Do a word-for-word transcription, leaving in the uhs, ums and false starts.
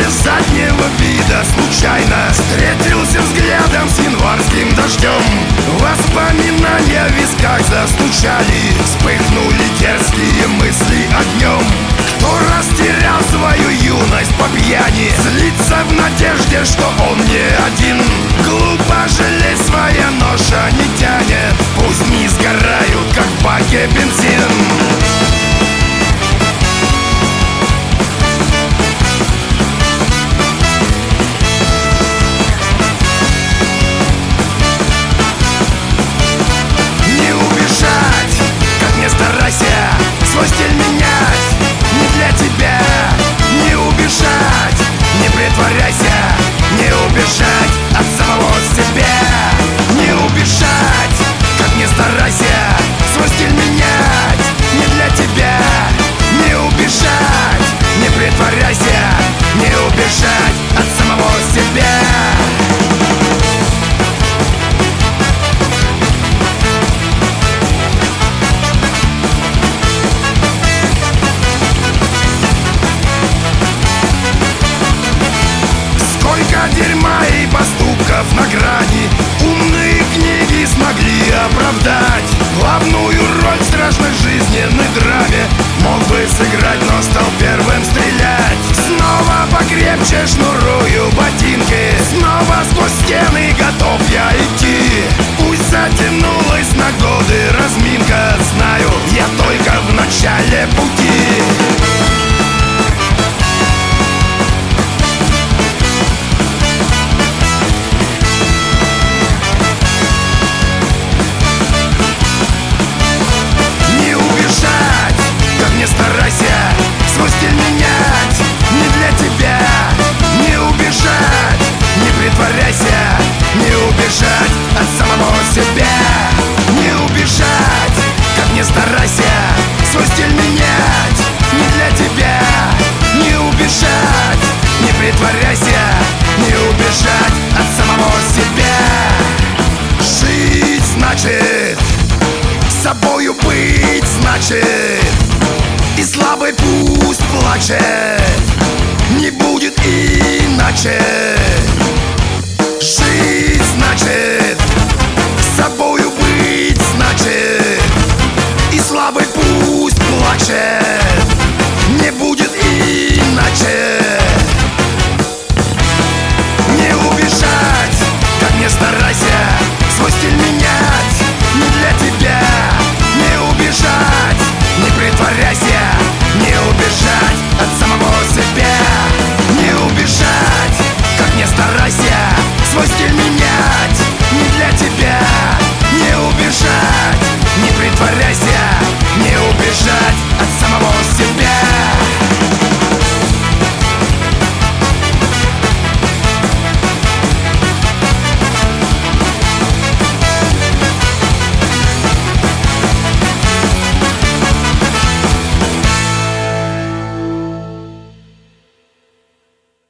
без заднего вида случайно встретился взглядом с январским дождем. Воспоминания в висках застучали, вспыхнули дерзкие мысли огнем. Кто растерял свою юность по пьяни, злится в надежде, что он не один. Глупо жалеть, своя ноша не тянет, пусть не сгорают, как в баке бензин. Свой стиль менять не для тебя, не убежать, не притворяйся, не убежать от самого себя, не убежать, как не старайся. Свой стиль менять не для тебя, не убежать, не притворяйся, не убежать от самого себя. Дерьма и поступков на грани умные книги смогли оправдать. Главную роль в страшной жизненной драме мог бы сыграть, но стал первым стрелять. Снова покрепче шнурую ботинки, снова сквозь стены готов я идти. Пусть затянулась на годы разминка, знаю, я только в начале пути. Свой стиль менять не для тебя, не убежать, не притворяйся, не убежать от самого себя, не убежать, как не старайся. Свой стиль менять не для тебя, не убежать, не притворяйся, не убежать от самого себя. Жить значит собою быть, значит и слабый пусть плачет, не будет иначе. Жить значит собою быть, значит и слабый пусть плачет, не будет иначе. Не убежать, как не старайся, свой стиль менять не для тебя, не убежать, не притворяйся, не убежать